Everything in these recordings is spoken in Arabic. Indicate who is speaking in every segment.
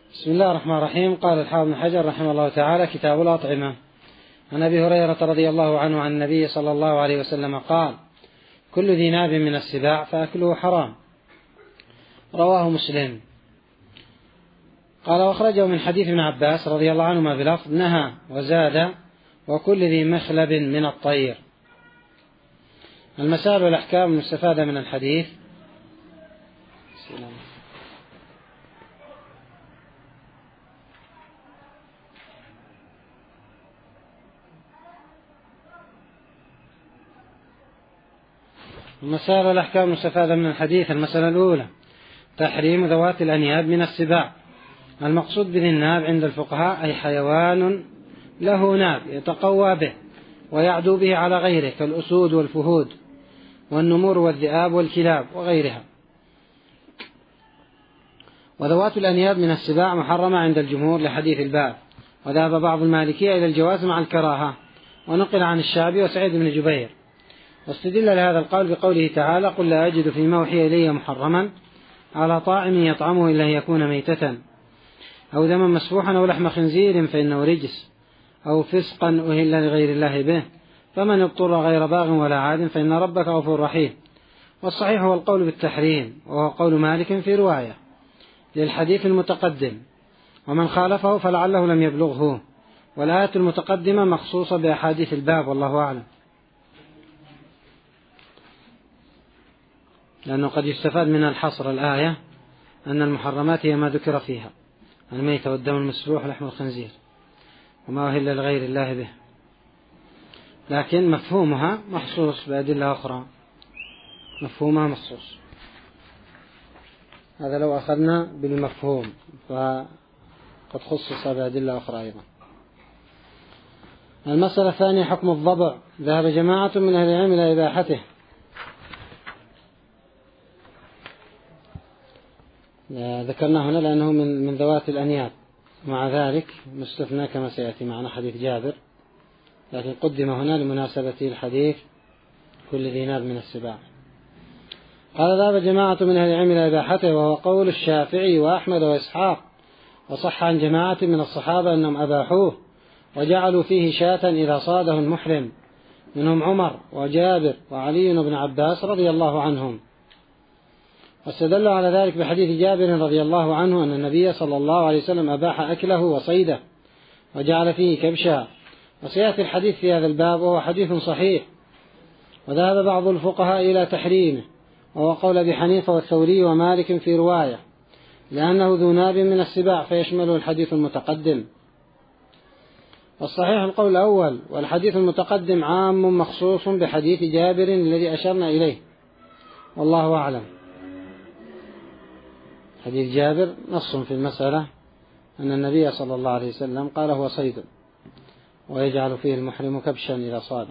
Speaker 1: بسم الله الرحمن الرحيم. قال الحافظ بن حجر رحمه الله تعالى: كتاب الأطعمة. عن أبي هريرة رضي الله عنه عن النبي صلى الله عليه وسلم قال: كل ذي ناب من السباع فأكله حرام. رواه مسلم. قال: واخرجه من حديث ابن عباس رضي الله عنهما بلفظ: نهى وزاد: وكل ذي مخلب من الطير. المسائل والأحكام المستفادة من الحديث. المسائل والأحكام المستفادة من الحديث. المسألة الأولى: تحريم ذوات الأنياب من السباع. المقصود بذي الناب عند الفقهاء أي حيوان له ناب يتقوى به ويعدو به على غيره كالأسود والفهود والنمور والذئاب والكلاب وغيرها. وذوات الأنياب من السباع محرمة عند الجمهور لحديث الباب، وذهب بعض المالكية إلى الجواز مع الكراهة، ونقل عن الشعبي وسعيد بن جبير. واستدل لهذا القول بقوله تعالى: قل لا أجد فيما أوحي إلي محرما على طاعم يطعمه إلا أن يكون ميتة أو دما مسفوحا أو لحم خنزير فإنه رجس أو فسقا أهل لغير الله به، فمن اضطر غير باغ ولا عاد فإن ربك غفور رحيم. والصحيح هو القول بالتحريم، وهو قول مالك في رواية للحديث المتقدم، ومن خالفه فلعله لم يبلغه، والآية المتقدمة مخصوصة بأحاديث الباب والله أعلم، لأنه قد يستفاد من الحصر الآية أن المحرمات هي ما ذكر فيها: الميتة والدم المسفوح ولحم الخنزير وما أهل لغير الله به، لكن مفهومها مخصوص بأدلة أخرى. مفهومها مخصوص، هذا لو أخذنا بالمفهوم، فقد خصص بأدلة أخرى أيضا. المسألة الثانية: حكم الضبع. ذهب جماعة من أهل العلم إلى إباحته. ذكرنا هنا لأنه من ذوات الأنياب، مع ذلك مستثنى كما سيأتي معنا حديث جابر، لكن قدم هنا لمناسبة الحديث كل ذي ناب من السباع. قال: ذهب جماعة من أهل العلم إلى إباحته، وهو قول الشافعي وأحمد وإسحاق، وصح عن جماعة من الصحابة أنهم أباحوه وجعلوا فيه شاة إذا صاده المحرم، منهم عمر وجابر وعلي بن عباس رضي الله عنهم. واستدلوا على ذلك بحديث جابر رضي الله عنه أن النبي صلى الله عليه وسلم أباح أكله وصيده وجعل فيه كبشا، وسيأتي الحديث في هذا الباب وهو حديث صحيح. وذهب بعض الفقهاء إلى تحريمه، وهو قول أبي حنيفة والثوري ومالك في رواية، لأنه ذو ناب من السباع فيشمله الحديث المتقدم. والصحيح القول الأول، والحديث المتقدم عام مخصوص بحديث جابر الذي أشرنا إليه والله أعلم. حديث جابر نص في المسألة أن النبي صلى الله عليه وسلم قال: هو صيد ويجعل فيه المحرم كبشا إذا صاده.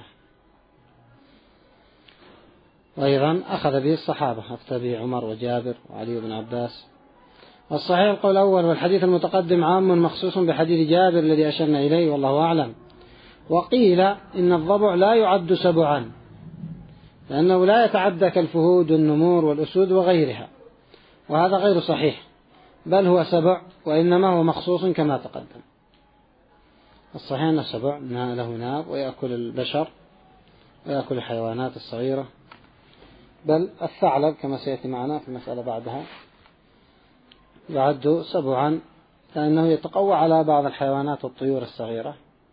Speaker 1: وأيضا أخذ به الصحابة، أفتى به عمر وجابر وعلي بن عباس. والصحيح القول الأول، والحديث المتقدم عام مخصوص بحديث جابر الذي أشرنا إليه والله أعلم. وقيل إن الضبع لا يعد سبعا، لأنه لا يتعدى كالفهود والنمور والأسود وغيرها، وهذا غير صحيح، بل هو سبع، وإنما هو مخصوص كما تقدم. الصحيح أن السبع له ناب ويأكل البشر ويأكل الحيوانات الصغيرة، بل الثعلب كما سيأتي معنا في المسألة بعدها يعد سبعا، لأنه يتقوى على بعض الحيوانات والطيور الصغيرة،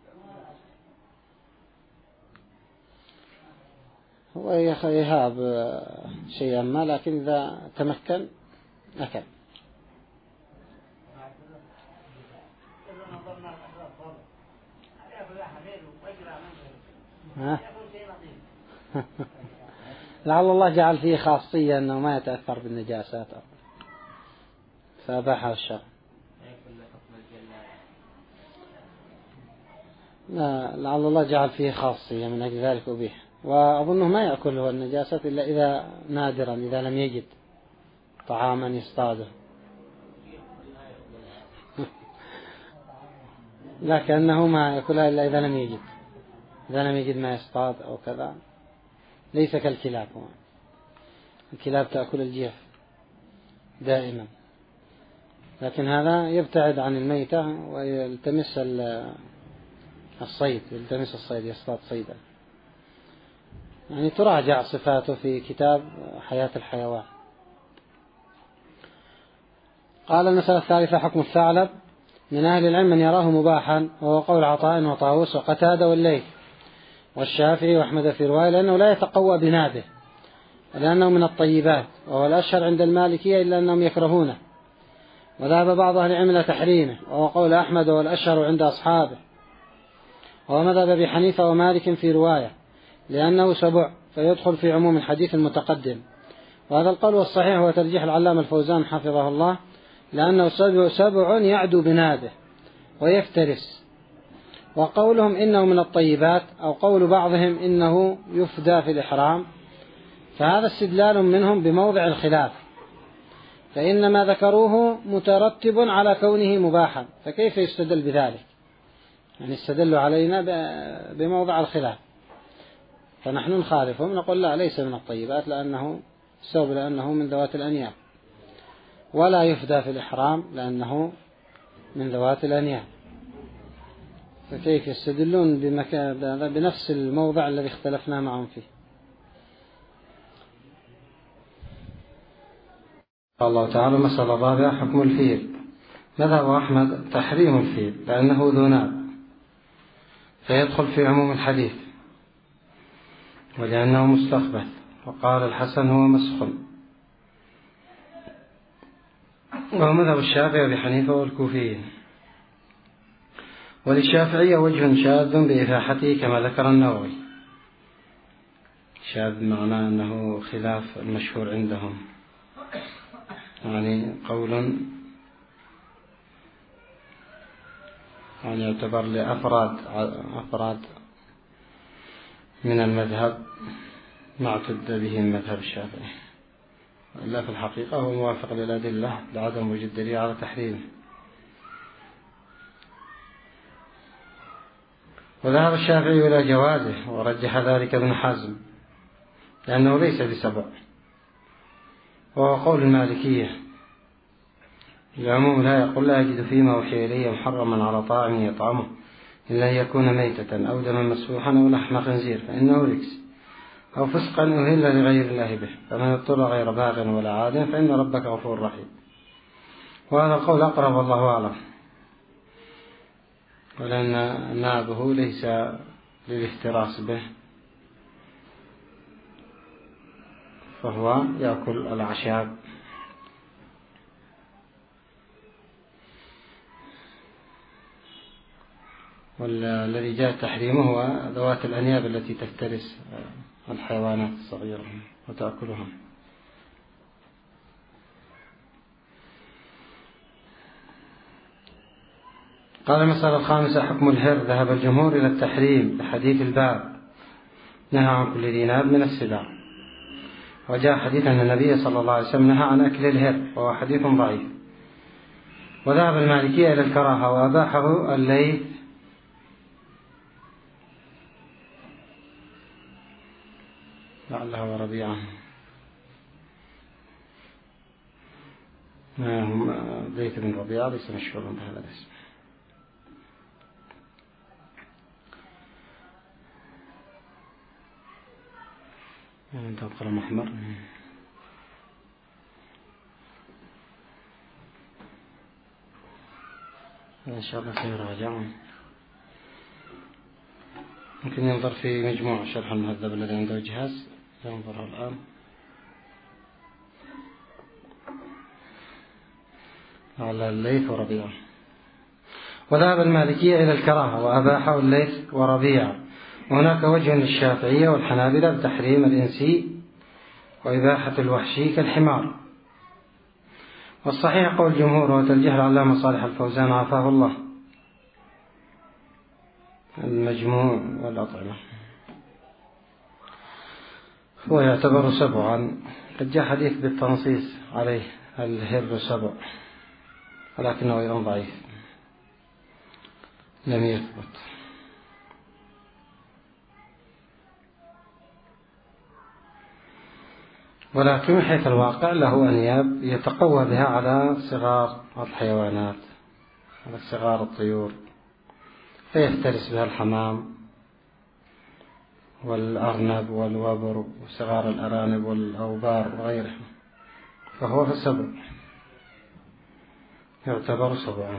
Speaker 1: ويهاب شيئا ما، لكن إذا تمكن أكل. لعل الله جعل فيه خاصية أنه ما يتأثر بالنجاسات فأباحه الشرع. لا، لعل الله جعل فيه خاصية من أجل ذلك أبيح، وأظنه ما يأكله النجاسات إلا إذا نادرا، إذا لم يجد طعاما يصطاده، لكنه ما يأكلها إلا إذا لم يجد ما يصطاد أو كذا. ليس كالكلاب، الكلاب تأكل الجيف دائما. لكن هذا يبتعد عن الميتة ويلتمس الصيد، يصطاد صيدا. يعني تراجع صفاته في كتاب حياة الحيوان. قال المسألة الثالثة: حكم الثعلب. من أهل العلم من يراه مباحا، وهو قول عطاء وطاووس وقتادة والليث والشافعي وأحمد في رواية، لأنه لا يتقوى بنابه، ولأنه من الطيبات، وهو الأشهر عند المالكية إلا أنهم يكرهونه. وذهب بعض أهل العلم إلى تحريمه، وهو قول أحمد وهو الأشهر عند أصحابه، وهو مذهب أبي حنيفة ومالك في رواية، لأنه سبع فيدخل في عموم الحديث المتقدم. وهذا القول والصحيح هو ترجيح العلامة الفوزان حفظه الله، لأنه سبع يعدو بنابه ويفترس. وقولهم إنه من الطيبات، أو قول بعضهم إنه يفدى في الإحرام، فهذا استدلال منهم بموضع الخلاف، فإنما ذكروه مترتب على كونه مباحا، فكيف يستدل بذلك؟ يعني استدلوا علينا بموضع الخلاف، فنحن نخالفهم نقول لا، ليس من الطيبات، لأنه السبب لأنه من ذوات الأنياب، ولا يفدى في الإحرام لأنه من ذوات الأنياب، فكيف يستدلون بنفس الموضع الذي اختلفنا معهم فيه؟ الله تعالى: مسألة رابعة: حكم الفيل. مذهب أحمد تحريم الفيل لأنه ذو ناب، فيدخل في عموم الحديث، ولأنه مستخبث. وقال الحسن: هو مسخ. وهو مذهب الشافعي وأبي حنيفة والكوفيين. وللشافعية وجه شاذ بإباحته كما ذكر النووي. شاذ معناه أنه خلاف المشهور عندهم، يعني قول يعني يعتبر لأفراد من المذهب ما اعتد به المذهب الشافعي، إلا في الحقيقة هو موافق للأدلة لعدم وجود دليل على تحريمه. وذهب الشافعي إلى جوازه، ورجح ذلك ابن حزم لأنه ليس بسبع، وهو قول المالكية. العموم لا يقول: لا يجد فيما أوحي إلي محرما على طاعم يطعمه إلا أن يكون ميتة أو دما مسفوحا أو لحم خنزير فإنه رجس أو فسقا أهل لغير الله به، فمن اضطر غير باغ ولا عاد فإن ربك غفور رحيم. وهذا القول أقرب والله أعلم، ولأن نابه ليس للافتراس به، فهو يأكل الأعشاب. والذي جاء تحريمه هو ذوات الأنياب التي تفترس الحيوانات الصغيرة وتأكلها. قال المسألة الخامسة: حكم الهر. ذهب الجمهور إلى التحريم لحديث الباب: نهى عن كل ذي ناب من السباع. وجاء حديث أن النبي صلى الله عليه وسلم نهى عن أكل الهر، وهو حديث ضعيف. وذهب المالكية إلى الكراهة، وأباحه الليث لعله وربيعه، ليث بن ربيعة ليس مشهور بهذا الاسم. عندهم قلم أحمر. إن شاء الله سيراجع. ممكن ينظر في مجموع شرح المهذب الذي عنده جهاز، ينظره الآن. على الليث وربيعة. وذهب المالكية إلى الكراهة، وأباحه الليث وربيعة. وهناك وجه للشافعية والحنابلة بتحريم الإنسي وإباحة الوحشي كالحمار. والصحيح قول الجمهور وترجيح العلامة صالح الفوزان عافاه الله. المجموع والأطعمة هو يعتبر سبعا، قد جاء حديث بالتنصيص عليه: الهر سبع، ولكنه أيضا ضعيف لم يثبت. ولكن من حيث الواقع له أنياب يتقوى بها على صغار الحيوانات، على صغار الطيور، فيفترس بها الحمام والأرنب والوبر وصغار الأرانب والأوبار وغيرها، فهو في السبع، يعتبر سبعا.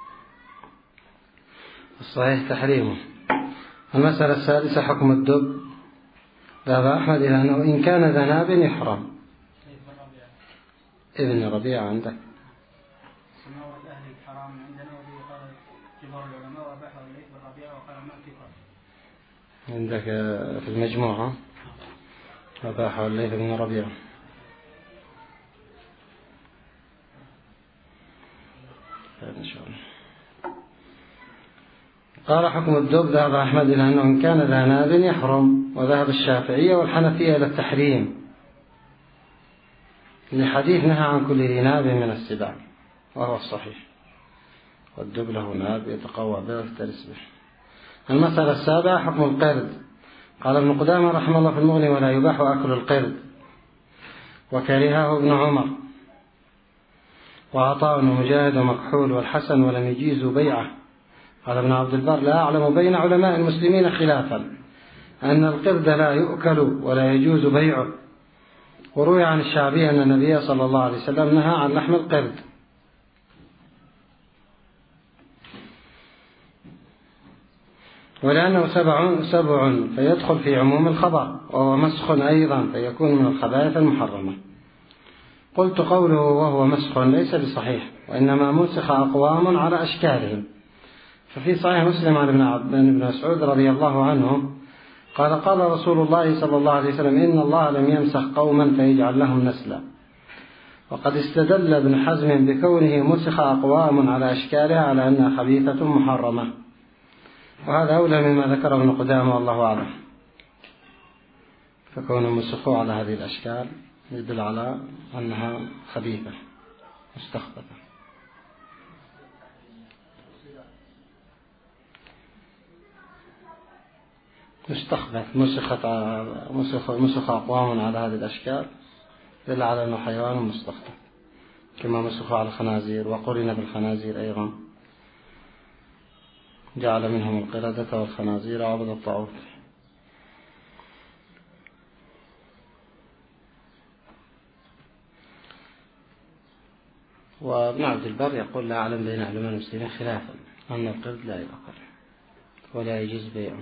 Speaker 1: الصحيح تحريمه. المسألة السادسة حكم الدب. ذهب أحمد إلى أنه إن كان ذا ناب يحرم. ابن ربيع عندك عندك في المجموعة أباحه الليث بن ربيع. إن شاء الله. قال حكم الدب. ذهب أحمد إلى أنه إن كان ذا ناب يحرم، وذهب الشافعية والحنفية إلى التحريم لحديث نهى عن كل ذي ناب من السباع، وهو الصحيح، والدب له ناب يتقوى به ويفترس به. المسألة السابعة حكم القرد. قال ابن قدامة رحمه الله في المغني: ولا يباح أكل القرد، وكرهه ابن عمر وعطاء ومجاهد ومكحول والحسن، ولم يجيزوا بيعه. قال ابن عبد البر: لا أعلم بين علماء المسلمين خلافا أن القرد لا يؤكل ولا يجوز بيعه. وروي عن الشعبي أن النبي صلى الله عليه وسلم نهى عن لحم القرد، ولأنه سبع فيدخل في عموم الخبر، وهو مسخ أيضا فيكون من الخبائث المحرمة. قلت: قوله وهو مسخ ليس بصحيح، وإنما مسخ أقوام على أشكالهم. ففي صحيح مسلم عن ابن مسعود رضي الله عنه قال: قال رسول الله صلى الله عليه وسلم: إن الله لم يمسخ قوما فيجعل لهم نسلا. وقد استدل ابن حزم بكونه مسخ أقوام على أشكالها على أنها خبيثة محرمة، وهذا أولى مما ذكره ابن قدامة والله أعلم. فكون مسخوا على هذه الأشكال يدل على أنها خبيثة مستخبثة. مستخبث مسخ أقوام على هذه الأشكال يدل على أنه حيوان مستخبث، كما مسخوا على الخنازير، وقرن بالخنازير أيضا، جعل منهم القردة والخنازير وعبد الطاغوت. وابن عبد البر يقول: لا أعلم بين علماء المسلمين خلافا أن القرد لا يؤكل ولا يجوز بيعه.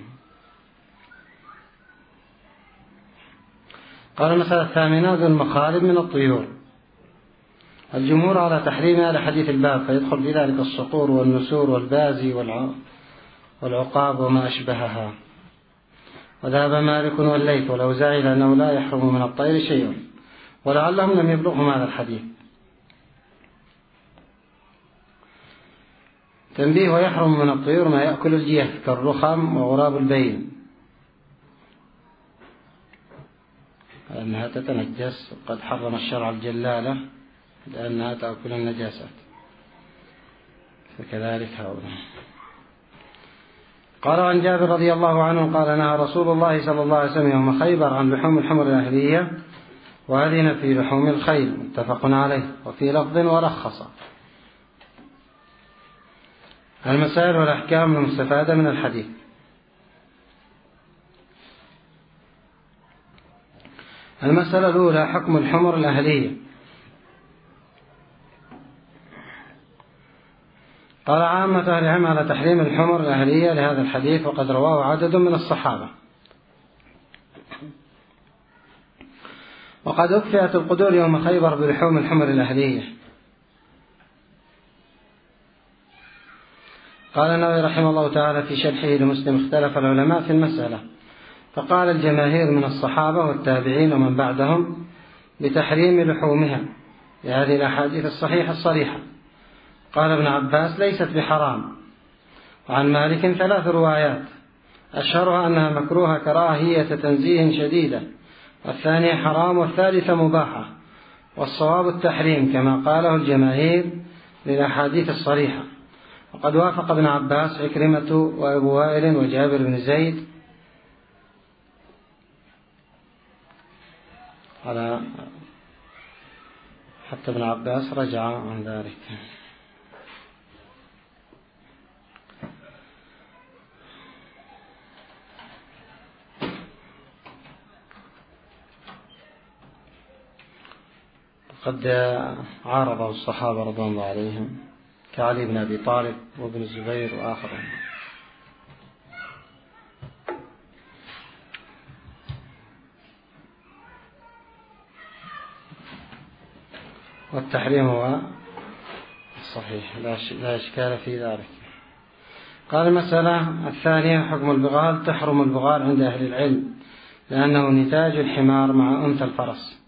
Speaker 1: قال المسألة الثامنة: ذو المخالب من الطيور. الجمهور على تحريمها لحديث الباب، فيدخل في ذلك الصقور والنسور والبازي والعقاب وما أشبهها. وذهب مالك والليث والأوزاعي إلى أنه لا يحرم من الطير شيء، ولعلهم لم يبلغهم هذا الحديث. تنبيه: ويحرم من الطيور ما يأكل الجيف كالرخم وغراب البين، لأنها تتنجس، وقد حرم الشرع الجلالة لأنها تأكل النجاسات، فكذلك هؤلاء. قال عن جابر رضي الله عنه قال: نهى رسول الله صلى الله عليه وسلم يوم خيبر عن لحوم الحمر الأهلية، وأذن في لحوم الخيل، متفق عليه. وفي لفظ: ورخص. المسائل والأحكام المستفادة من الحديث. المسألة الأولى: حكم الحمر الأهلية. قال عامة أهل العلم على تحريم الحمر الأهلية لهذا الحديث، وقد رواه عدد من الصحابة. وقد أكفئت القدور يوم خيبر بلحوم الحمر الأهلية. قال النووي رحمه الله تعالى في شرحه لمسلم: اختلف العلماء في المسألة، فقال الجماهير من الصحابة والتابعين ومن بعدهم بتحريم لحومها لهذه الأحاديث الصحيحة الصريحة. قال ابن عباس: ليست بحرام. وعن مالك 3 روايات، أشهرها أنها مكروهة كراهية تنزيه شديدة، والثانية حرام، والثالثة مباحة، والصواب التحريم كما قاله الجماهير للأحاديث الصريحة. وقد وافق ابن عباس عكرمة وأبو وائل وجابر بن زيد على حتى ابن عباس رجع عن ذلك. قد عارضه الصحابة رضوان الله عليهم كعلي بن أبي طالب وابن الزبير وآخرهم. والتحريم هو الصحيح لا إشكال في ذلك. قال المسألة الثانية: حكم البغال. تحرم البغال عند أهل العلم لأنه نتاج الحمار مع أنثى الفرس.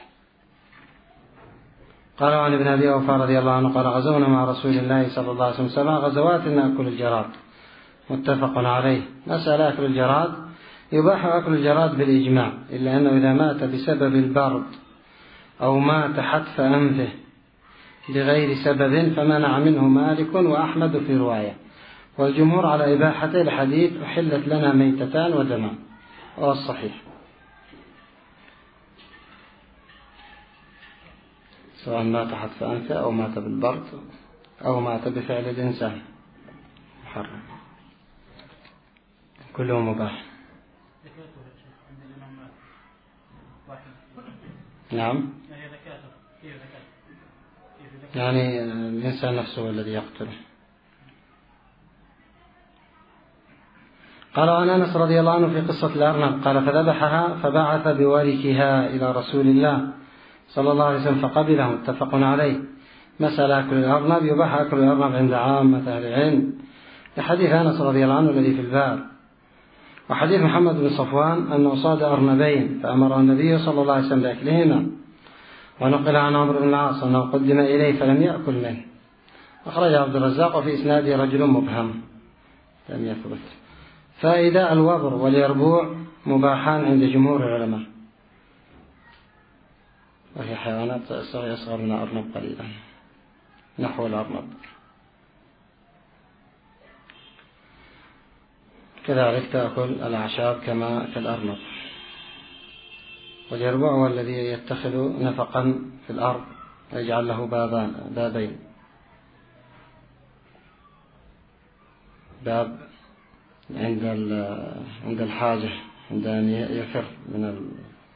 Speaker 1: قال عن ابن أبي أوفى رضي الله عنه قال: غزونا مع رسول الله صلى الله عليه وسلم 7 غزوات نأكل الجراد. متفق عليه. مسألة أكل الجراد: يباح أكل الجراد بالإجماع، إلا أنه إذا مات بسبب البرد أو مات حتف أنفه بغير سبب فمنع منه مالك وأحمد في رواية، والجمهور على إباحته الحديث: أحلت لنا ميتتان ودمان، وهو الصحيح، سواء مات حتف أنفه أو مات بالبرد أو مات بفعل الإنسان محرم، كله مباح. نعم، يعني الإنسان نفسه الذي يقتله. قال عن أنس رضي الله عنه في قصة الأرنب قال: فذبحها فبعث بوركها إلى رسول الله صلى الله عليه وسلم فقبله. متفق عليه. مسألة أكل الأرنب: يباح أكل الأرنب عند عامة أهل العلم لحديث أنس رضي الله عنه الذي في الباب، وحديث محمد بن صفوان أنه صاد أرنبين فأمر النبي صلى الله عليه وسلم بأكلهما، ونقل عن عمرو بن العاص أنه قدم إليه فلم يأكل منه. أخرج عبد الرزاق وفي إسناده رجل مبهم لم يثبت. فائدة: الوبر واليربوع مباحان عند جمهور العلماء، وهي حيوانات يصغر من الأرنب قليلا نحو الأرنب. كذلك تأكل الأعشاب كما في الأرنب. واليربوع هو الذي يتخذ نفقا في الأرض ويجعل له بابين، باب عند الحاجة، عند أن يفر من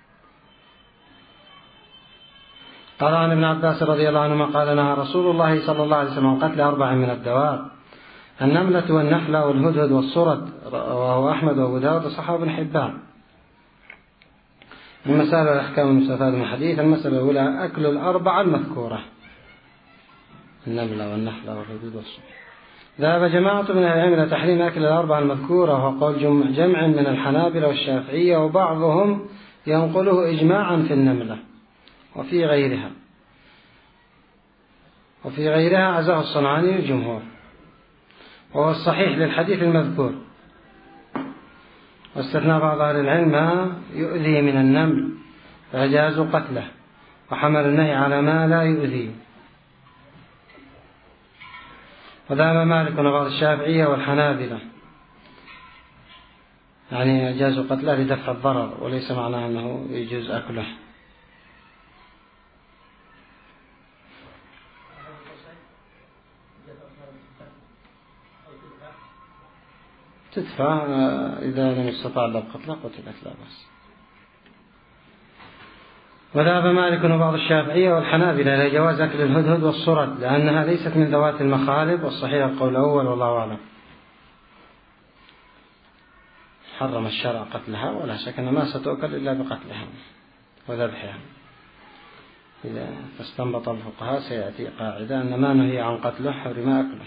Speaker 1: قال عن ابن عباس رضي الله عنهما قال: نهى رسول الله صلى الله عليه وسلم قتل 4 من الدواب: النملة والنحلة والهدهد والصرد، وهو أحمد وأبو داود وصححه ابن حبان. المسألة والأحكام المستفادة من الحديث: المسألة الأولى: أكل ال4 المذكورة، النملة والنحلة والهدهد والصرد. ذهب جماعة من العلم إلى تحريم أكل ال4 المذكورة، وهو قول جمع من الحنابلة والشافعية، وبعضهم ينقله إجماعا في النملة وفي غيرها عزاه الصنعاني الجمهور، وهو الصحيح للحديث المذكور. واستثنى بعض أهل العلم ما يؤذي من النمل فأجازوا قتله، وحمل النهي على ما لا يؤذي. وذهب مالك وبعض الشافعية والحنابلة يعني أجازوا قتله لدفع الضرر، وليس معناه أنه يجوز أكله. تدفع إذا لم يستطع إلا بقتله قتلت لا بأس. وذهب مالك وبعض الشافعية والحنابلة إلى جواز أكل الهدهد والصرد لأنها ليست من ذوات المخالب، والصحيح القول الأول والله أعلم. حرم الشرع قتلها، ولا شك أن ما ستؤكل إلا بقتلها وذبحها. إذا فاستنبط الفقهاء سيأتي قاعدة أن ما نهي عن قتله حرم أكله.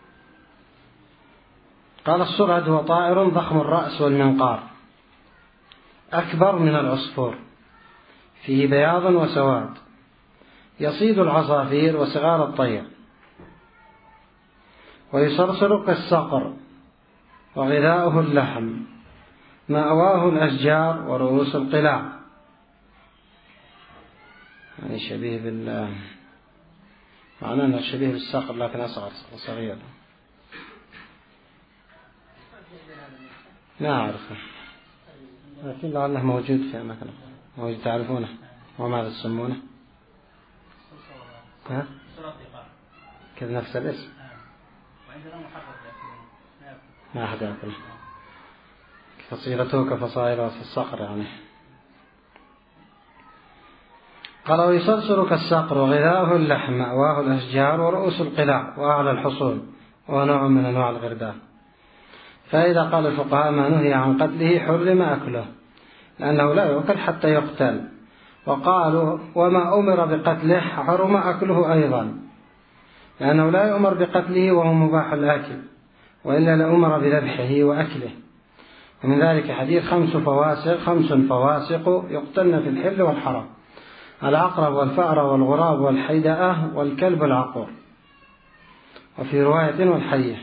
Speaker 1: قال: الصرد هو طائر ضخم الرأس والمنقار، أكبر من العصفور، فيه بياض وسواد، يصيد العصافير وصغار الطير، ويصرصر كالصقر، وغذاؤه اللحم، مأواه الأشجار ورؤوس القلاع. يعني شبيه معناه أنه شبيه بالصقر لكن أصغر وصغير. لا أعرفه، لكن لعله موجود في أماكن موجود تعرفونه. وماذا تسمونه؟ ها؟ كذا نفس الاسم.
Speaker 2: وعندنا محرر
Speaker 1: ما أحد يأكله. فصيلته كفصائل في الصقر يعني. قال ويصرصر كالصقر وغذاؤه اللحم مأواه الأشجار ورؤوس القلاع وأعلى الحصول ونوع من أنواع الغربان. فإذا قال الفقهاء ما نهي عن قتله حرم أكله لأنه لا يؤكل حتى يقتل، وقالوا وما أمر بقتله حرم أكله أيضا لأنه لا يؤمر بقتله وهو مباح الأكل، وإلا لأمر بذبحه وأكله. ومن ذلك حديث 5 فواسق يقتلن في الحل والحرام: العقرب والفأر والغراب والحيدأة والكلب العقور. وفي رواية والحية.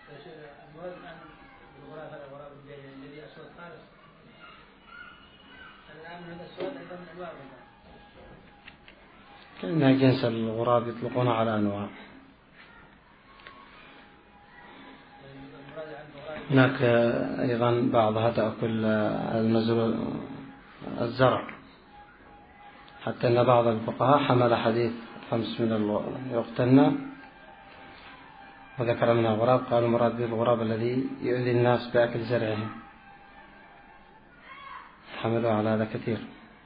Speaker 1: كأنها جنس الغراب يطلقون على أنواع. هناك أيضا بعضها تأكل الزرع، حتى أن بعض الفقهاء حمل حديث 5 من يقتلن وذكر منها الغراب، قالوا مراد به الغراب الذي يؤذي الناس بأكل زرعهم، حملوا على هذا كثير.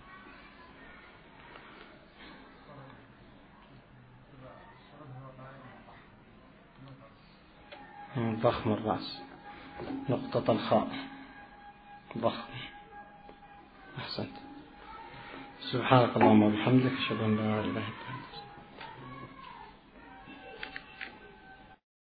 Speaker 1: ضخم الرأس، نقطة الخاء، ضخم. أحسنت. سبحانك اللهم وبحمدك، أشهد أن لا إله إلا أنت.